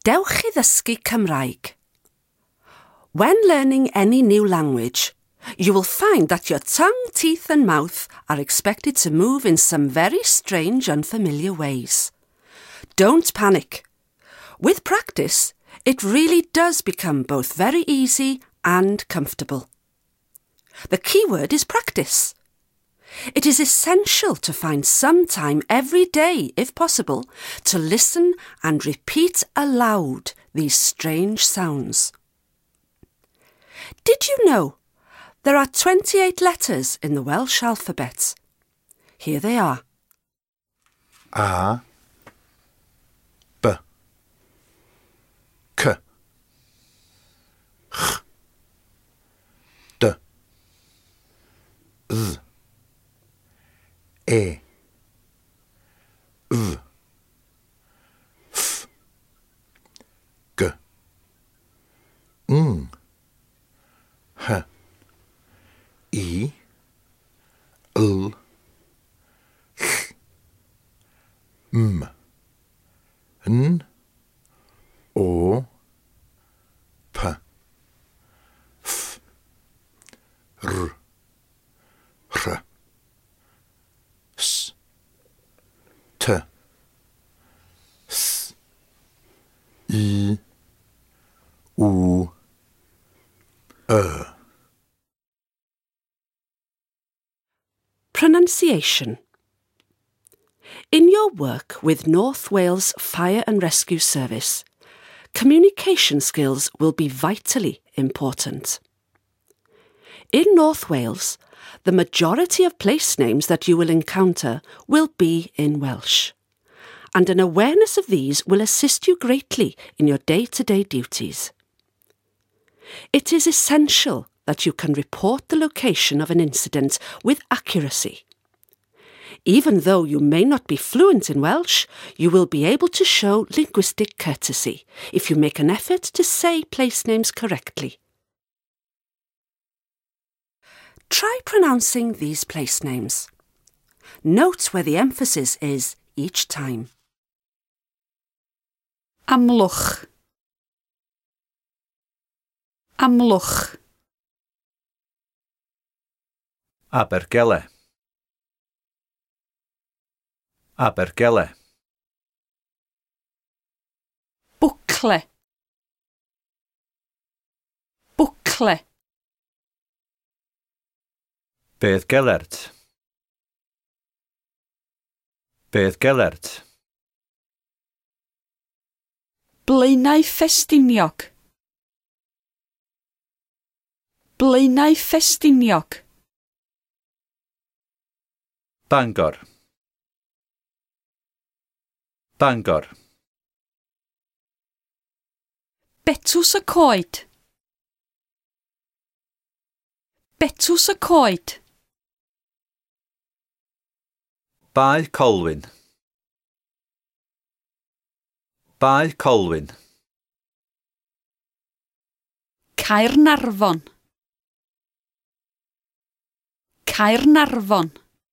Dewch i ddysgu Cymraeg. When learning any new language, you will find that your tongue, teeth and mouth are expected to move in some very strange, unfamiliar ways. Don't panic. With practice, it really does become both very easy and comfortable. The key word is practice. It is essential to find some time every day, if possible, to listen and repeat aloud these strange sounds. Did you know there are 28 letters in the Welsh alphabet? Here they are. A, B, K, Ch, D, Z, E, V, F, G, Ng, H, I, L, Ll, M, N, O, P, F, R, R, S, T, S, I, U, Pronunciation. In your work with North Wales Fire and Rescue Service, communication skills will be vitally important. In North Wales, the majority of place names that you will encounter will be in Welsh, and an awareness of these will assist you greatly in your day-to-day duties. It is essential that you can report the location of an incident with accuracy. Even though you may not be fluent in Welsh, you will be able to show linguistic courtesy if you make an effort to say place names correctly. Try pronouncing these place names. Note where the emphasis is each time. Amlwch. Amlwch. Abergele, Abergele, Bwcle. Bwcle. Bedd Gelert, Bedd Gelert, Blaenau Ffestiniog. Blaenau Ffestiniog. Bangor, Bangor, Betws y Coed. Betws y Coed. Bae Colwyn, Bae Colwyn, Caernarfon. Caernarfon.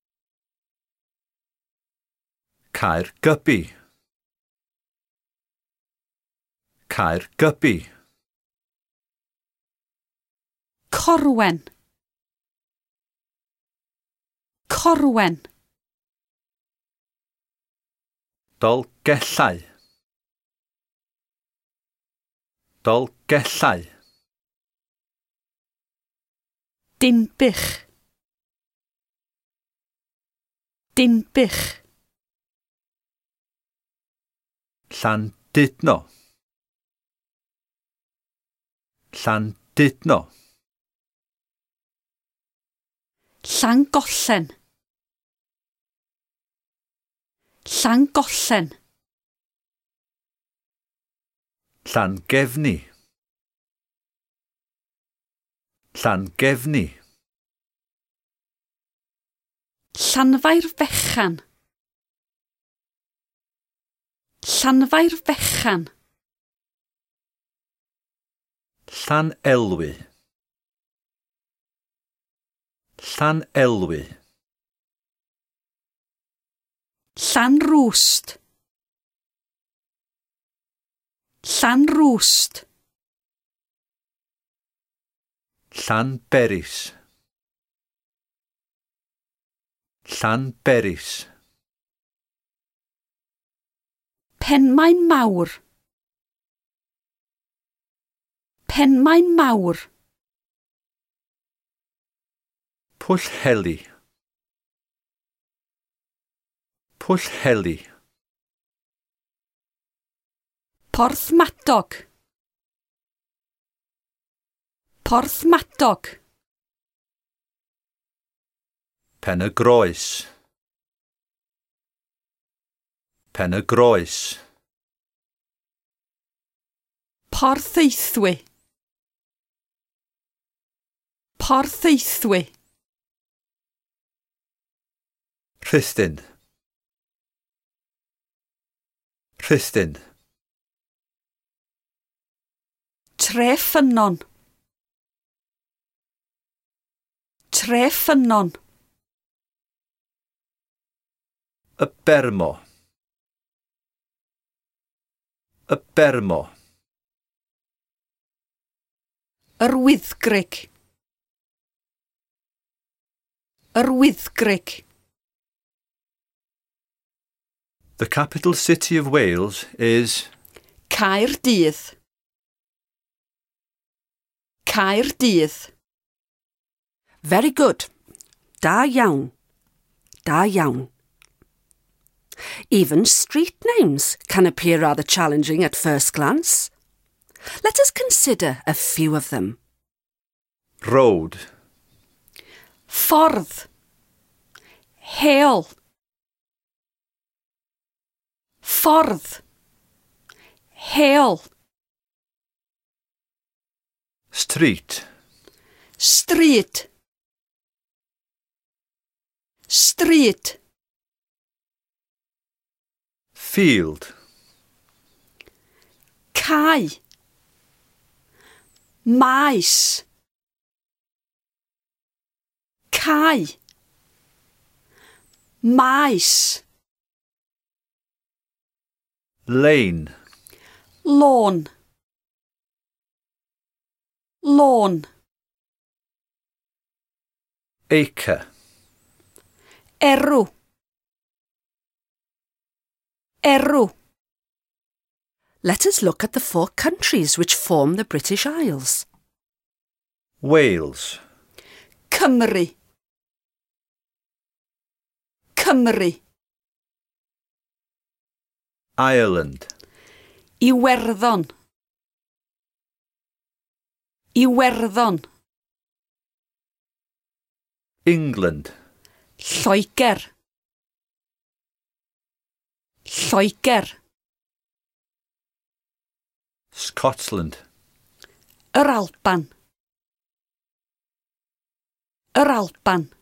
Caergybi, Caergybi, Corwen. Corwen. Dolgellau, Dolgellau, Dinbych. Dinbych. Llandudno, Llandudno, Llangollen. Llangollen. Llangefni, Llangefni, Llanfair Fechan. Llanfair Fechan. Llanelwy, Llanelwy, Llanrwst. Llanrwst. Llanberis. Llanberis. Penmaen mawr. Penmaen mawr. Pwllheli. Pwllheli. Porthmadog. Porthmadog. Pen-y-groes. Pen-y-groes. Porthaethwy. Porthaethwy. Rhithyn. Rhithyn. Treffynon. Treffynon. Y bermo. Y bermo. Yr wyddgrug. Yr wyddgrug. The capital city of Wales is Caerdydd. Caerdydd. Very good. Da iawn. Da iawn. Even street names can appear rather challenging at first glance. Let us consider a few of them. road. Ffordd. Heol. Ffordd. Heol. Street. Stryd. Stryd. Field. Cae. Maes. Cae. Maes. Lane. Lawn. Lawn. Acre. Erw. Erw. Let us look at the 4 countries which form the British Isles. Wales. Cymru. Cymru. Ireland. Iwerddon. Iwerddon. England. Lloegr. Lloegr. Scotland. Yr Alban. Yr Alban.